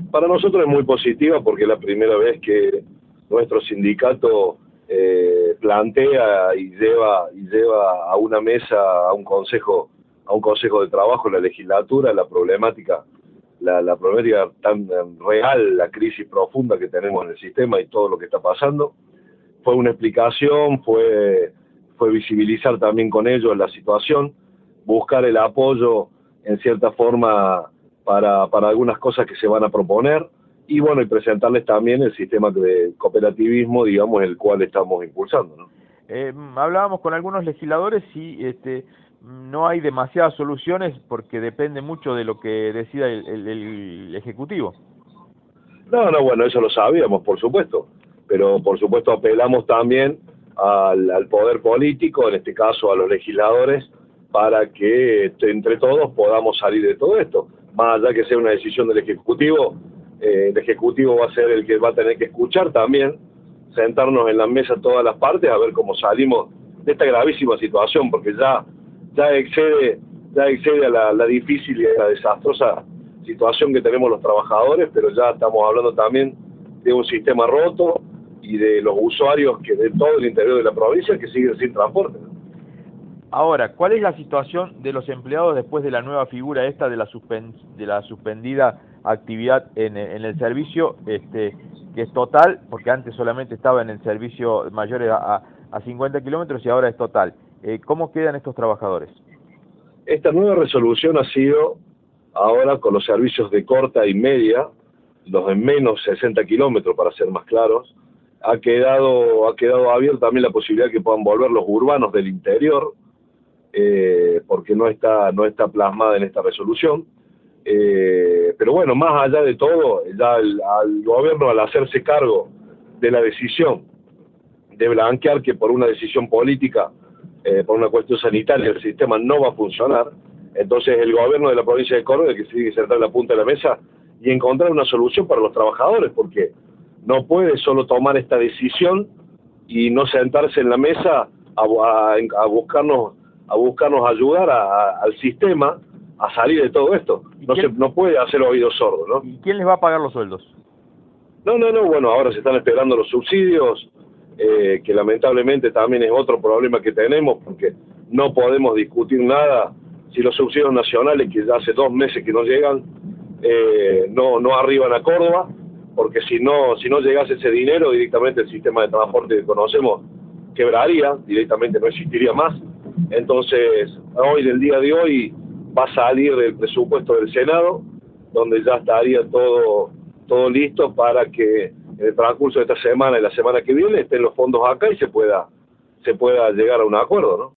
Para nosotros es muy positiva porque es la primera vez que nuestro sindicato plantea y lleva a una mesa, a un consejo de trabajo en la legislatura, la problemática tan real, la crisis profunda que tenemos en el sistema y todo lo que está pasando. Fue una explicación, fue visibilizar también con ellos la situación, buscar el apoyo en cierta forma para algunas cosas que se van a proponer y bueno, y presentarles también el sistema de cooperativismo, digamos, el cual estamos impulsando, ¿no? Hablábamos con algunos legisladores y no hay demasiadas soluciones porque depende mucho de lo que decida el Ejecutivo. No, bueno, eso lo sabíamos, por supuesto, pero por supuesto apelamos también al poder político, en este caso a los legisladores, para que entre todos podamos salir de todo esto. Más allá que sea una decisión del Ejecutivo, el Ejecutivo va a ser el que va a tener que escuchar también, sentarnos en la mesa todas las partes a ver cómo salimos de esta gravísima situación, porque ya excede a la difícil y a la desastrosa situación que tenemos los trabajadores, pero ya estamos hablando también de un sistema roto y de los usuarios que de todo el interior de la provincia que siguen sin transporte. Ahora, ¿cuál es la situación de los empleados después de la nueva figura esta de la suspendida actividad en el servicio, que es total, porque antes solamente estaba en el servicio mayores a 50 kilómetros y ahora es total? ¿Cómo quedan estos trabajadores? Esta nueva resolución ha sido ahora con los servicios de corta y media, los de menos 60 kilómetros para ser más claros, ha quedado abierta también la posibilidad que puedan volver los urbanos del interior, porque no está plasmada en esta resolución. Pero bueno, más allá de todo, ya al gobierno, al hacerse cargo de la decisión de blanquear que por una decisión política, por una cuestión sanitaria, el sistema no va a funcionar, entonces el gobierno de la provincia de Córdoba que tiene que sentar en la punta de la mesa y encontrar una solución para los trabajadores, porque no puede solo tomar esta decisión y no sentarse en la mesa a buscarnos ayudar al sistema a salir de todo esto. No puede hacer oídos sordos, ¿no? ¿Y quién les va a pagar los sueldos? No, bueno, ahora se están esperando los subsidios, que lamentablemente también es otro problema que tenemos, porque no podemos discutir nada si los subsidios nacionales, que ya hace 2 meses que no llegan, no arriban a Córdoba, porque si no llegase ese dinero, directamente el sistema de transporte que conocemos quebraría, directamente no existiría más. Entonces, del día de hoy va a salir del presupuesto del Senado, donde ya estaría todo listo para que en el transcurso de esta semana y la semana que viene estén los fondos acá y se pueda llegar a un acuerdo, ¿no?